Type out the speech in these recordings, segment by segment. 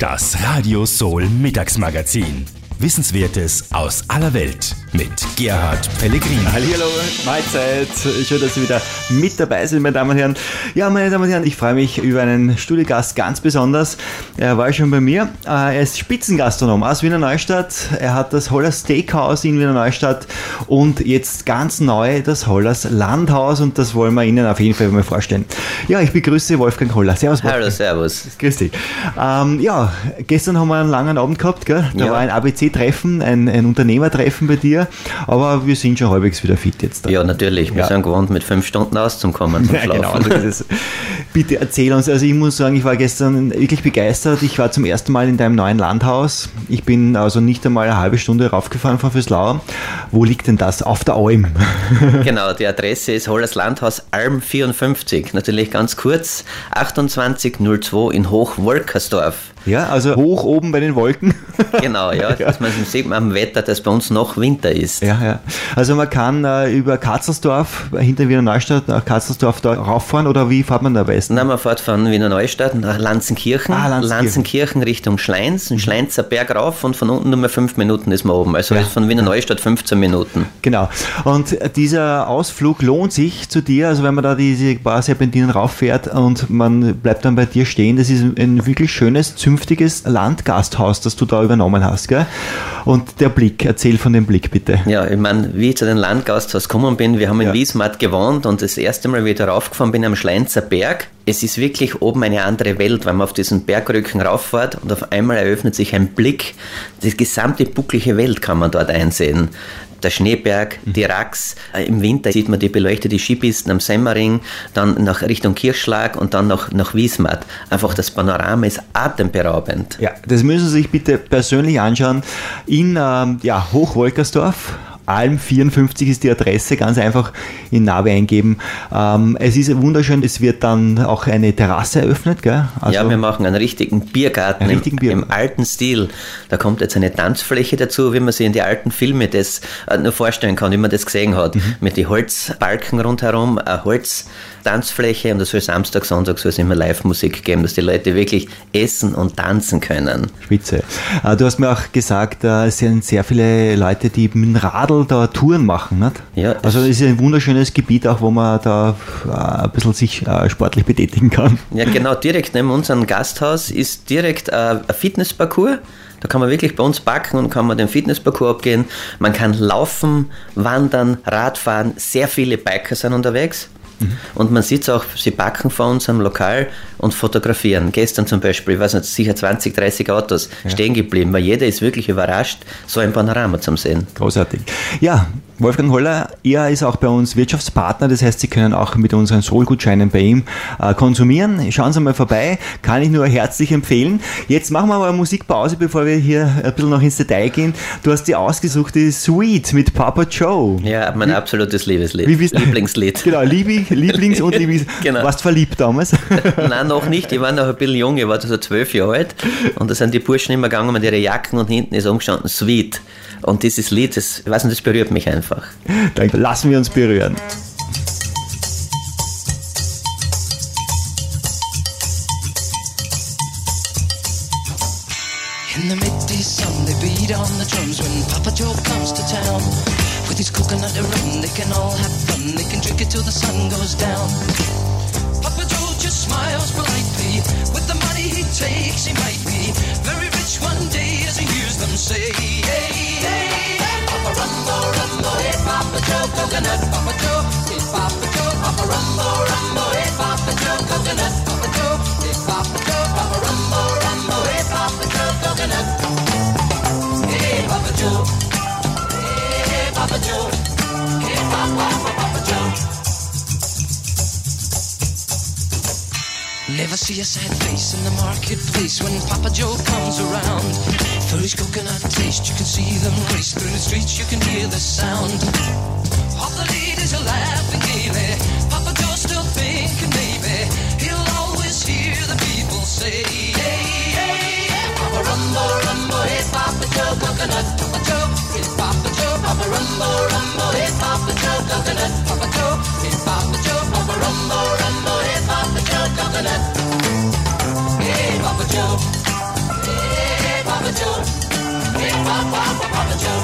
Das Radio Soul Mittagsmagazin. Wissenswertes aus aller Welt mit Gerhard Pellegrini. Hallo, Mahlzeit. Schön, dass Sie wieder mit dabei sind, meine Damen und Herren. Ja, meine Damen und Herren, ich freue mich über einen Studiogast ganz besonders. Er war schon bei mir. Er ist Spitzengastronom aus Wiener Neustadt. Er hat das Hollers Steakhouse in Wiener Neustadt und jetzt ganz neu das Hollers Landhaus, und das wollen wir Ihnen auf jeden Fall mal vorstellen. Ja, ich begrüße Wolfgang Holler. Servus, Wolfgang. Hallo, servus. Grüß dich. Ja, gestern haben wir einen langen Abend gehabt, gell? Da war ein ABC-Treffen, ein Unternehmertreffen bei dir, aber wir sind schon halbwegs wieder fit jetzt. Ja, natürlich. Wir sind gewohnt, mit 5 Stunden auszukommen zum Schlafen. Genau, bitte erzähl uns. Also ich muss sagen, ich war gestern wirklich begeistert. Ich war zum ersten Mal in deinem neuen Landhaus. Ich bin also nicht einmal eine halbe Stunde raufgefahren von Fürslau. Wo liegt denn das? Auf der Alm. Genau, die Adresse ist Hollers Landhaus Alm 54. Natürlich ganz kurz, 2802 in Hochwolkersdorf. Ja, also hoch oben bei den Wolken. Genau, ja. Das sieht man am Wetter, dass bei uns noch Winter ist. Ja. Also man kann über Katzelsdorf, hinter Wiener Neustadt, nach Katzelsdorf da rauffahren, oder wie fährt man da am besten? Nein, man fährt von Wiener Neustadt nach Lanzenkirchen. Lanzenkirchen Richtung Schleins, ein Schleinzer Berg rauf, und von unten nur 5 Minuten ist man oben. Also ist von Wiener Neustadt 15 Minuten. Genau. Und dieser Ausflug lohnt sich zu dir, also wenn man da diese paar Serpentinen rauffährt und man bleibt dann bei dir stehen. Das ist ein wirklich schönes, zünftiges Landgasthaus, das du da übernommen hast, gell? Und der Blick, erzähl von dem Blick bitte. Ja, ich meine, wie ich zu dem Landgasthaus gekommen bin, wir haben in Wiesmatt gewohnt, und das erste Mal, wie ich da raufgefahren bin am Schleinzer Berg, es ist wirklich oben eine andere Welt, weil man auf diesen Bergrücken rauffährt und auf einmal eröffnet sich ein Blick, die gesamte bucklige Welt kann man dort einsehen. Der Schneeberg, die Rax, im Winter sieht man die beleuchtete Skipisten am Semmering, dann nach Richtung Kirchschlag und dann nach Wiesmatt. Einfach das Panorama ist atemberaubend. Ja, das müssen Sie sich bitte persönlich anschauen. In Hochwolkersdorf. Alm 54 ist die Adresse, ganz einfach in Navi eingeben. Es ist wunderschön, es wird dann auch eine Terrasse eröffnet, gell? Also ja, wir machen einen richtigen Biergarten im alten Stil. Da kommt jetzt eine Tanzfläche dazu, wie man sich in die alten Filme das nur vorstellen kann, wie man das gesehen hat. Mit den Holzbalken rundherum, eine Holztanzfläche, und es soll Samstag, Sonntag soll es immer Live-Musik geben, dass die Leute wirklich essen und tanzen können. Spitze. Du hast mir auch gesagt, es sind sehr viele Leute, die mit dem Radl da Touren machen, nicht? Ja. Also es ist ein wunderschönes Gebiet auch, wo man da ein bisschen sich sportlich betätigen kann. Ja, genau, direkt neben unserem Gasthaus ist direkt ein Fitnessparcours. Da kann man wirklich bei uns backen und kann man den Fitnessparcours abgehen. Man kann laufen, wandern, Radfahren. Sehr viele Biker sind unterwegs. Und man sieht auch, sie backen vor uns am Lokal und fotografieren. Gestern zum Beispiel, ich weiß nicht, sicher 20, 30 Autos stehen geblieben, weil jeder ist wirklich überrascht, so ein Panorama zu sehen. Großartig. Ja, Wolfgang Holler, er ist auch bei uns Wirtschaftspartner, das heißt, Sie können auch mit unseren Soul-Gutscheinen bei ihm konsumieren. Schauen Sie mal vorbei, kann ich nur herzlich empfehlen. Jetzt machen wir aber eine Musikpause, bevor wir hier ein bisschen noch ins Detail gehen. Du hast die ausgesucht, die Sweet mit Papa Joe. Ja, mein absolutes Lieblingslied. Genau, Lieblings- und Liebes. Genau. Warst du verliebt damals? Nein, noch nicht. Ich war noch ein bisschen jung, ich war so 12 Jahre alt, und da sind die Burschen immer gegangen mit ihren Jacken, und hinten ist umgestanden Sweet. Und dieses Lied, das berührt mich einfach. Dann lassen wir uns berühren. In the midday sun, they beat on the drums when Papa Joe comes to town. With his coconut rum, they can all have fun. They can drink it till the sun goes down. Papa Joe just smiles politely. With the money he takes, he might be very rich one day, as he hears them say, hey, hey, hey, Papa Rumbo, Rumbo, hey, Papa Joe, coconut, Papa Joe, hey, Papa Joe, Papa Rumbo, Rumbo, hey, Papa Joe, coconut, Papa Joe, hey, Papa Joe, Papa Rumbo, Rumbo, hey, Papa Joe, coconut, hey, Papa Joe, hey, Papa Joe, hey, Papa Joe. Never see a sad face in the marketplace when Papa Joe comes around. For his coconut taste, you can see them race through the streets, you can hear the sound. All the ladies are laughing gaily. Papa Joe's still thinking maybe he'll always hear the people say, hey, hey, hey, Papa Rumbo, Rumbo, hey, Papa Joe, coconut, Papa Joe, hey, Papa Joe, Papa Rumbo, Rumbo, hey, Papa Joe, coconut, Papa Joe, hey, Papa Joe, Papa Rumbo, Rumbo, hey, Papa Joe, coconut, hey, Papa Joe, hey, Papa Joe.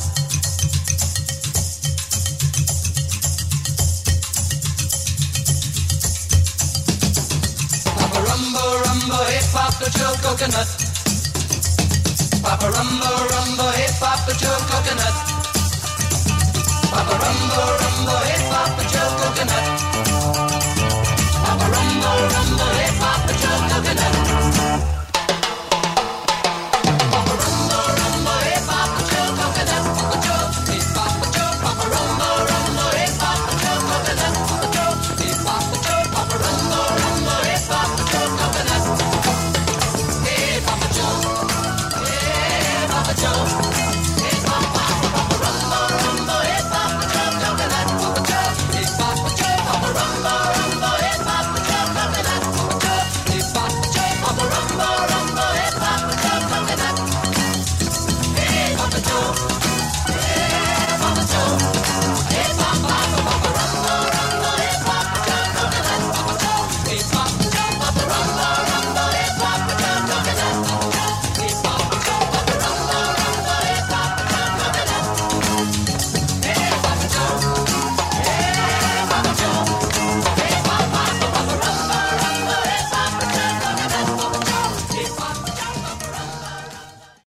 Papa Rumbo, Rumbo, hey Papa Joe Coconut. Papa Rumbo, Rumbo, hey Papa Joe Coconut. Papa Rumbo, Rumbo, hey Papa Joe Coconut.